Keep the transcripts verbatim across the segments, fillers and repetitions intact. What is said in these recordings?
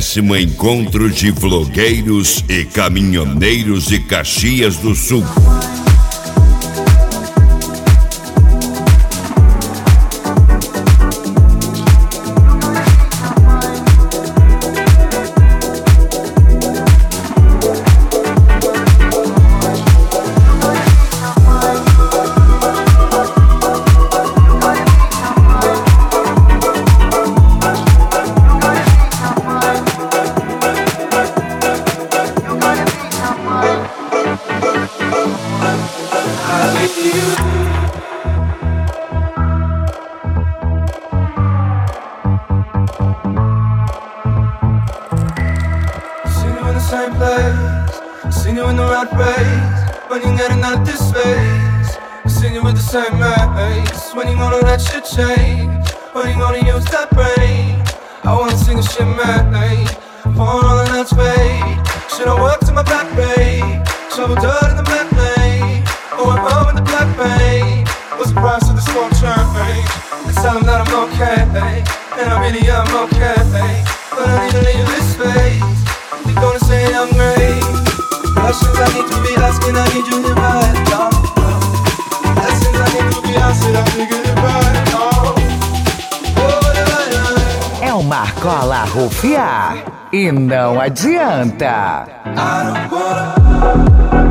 décimo encontro de vlogueiros e caminhoneiros de Caxias do Sul. Same place, seen you in the right place. When you getting out this space, seen you with the same maze. When you gonna let shit change? When you gonna use that brain? I wanna sing a shit mate, pouring all the nights fade. Should I work to my back bay? Shovel dirt in the black lane. Going home in the black pain. What's the price of this won't change? Let's tell them that I'm okay, and I really am okay. But I need to leave this space. You're gonna say I'm great. Questions I need to be asking, I need you to write down. Lessons I need to be asking, I figured it right now. É o Marcola rufiar e não adianta. I don't wanna.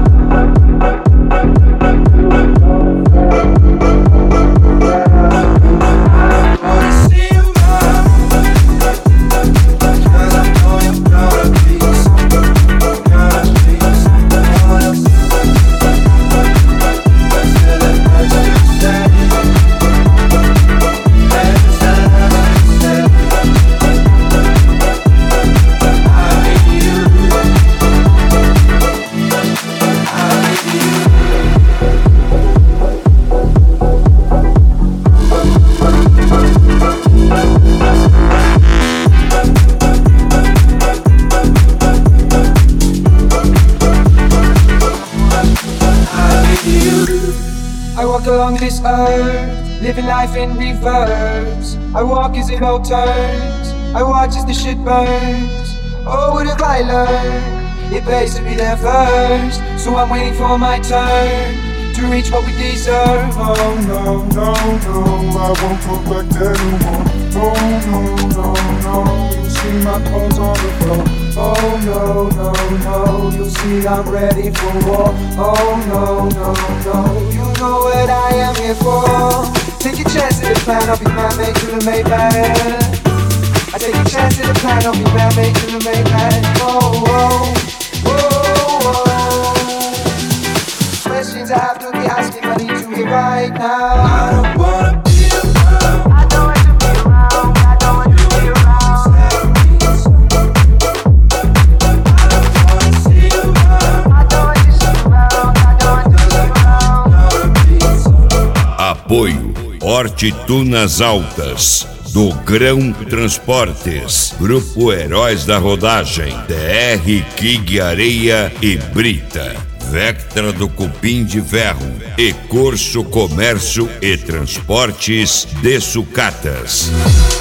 I walk along this earth, living life in reverse. I walk as it all turns, I watch as the shit burns. Oh, what have I learned? It pays to be there first, so I'm waiting for my turn to reach what we deserve. Oh no, no, no, I won't go back there no more. Oh no, no, no, you'll see my clothes on the floor. Oh no, no, no, you'll see I'm ready for war. Oh no, no, no, you know what I am here for. Take a chance at the plan, I'll be man-made to the Maybach. I take a chance at the plan, I'll be man-made to the Maybach. Oh, oh, oh, oh. Questions I have to be asking, I need to hear right now. I don't wanna be around. I don't want to be around. I don't want to be around. Apoio Horti Tunas Altas, do Grão Transportes, Grupo Heróis da Rodagem, T R King Areia e Brita, Vectra do Cupim de Ferro e Corso Comércio e Transportes de Sucatas.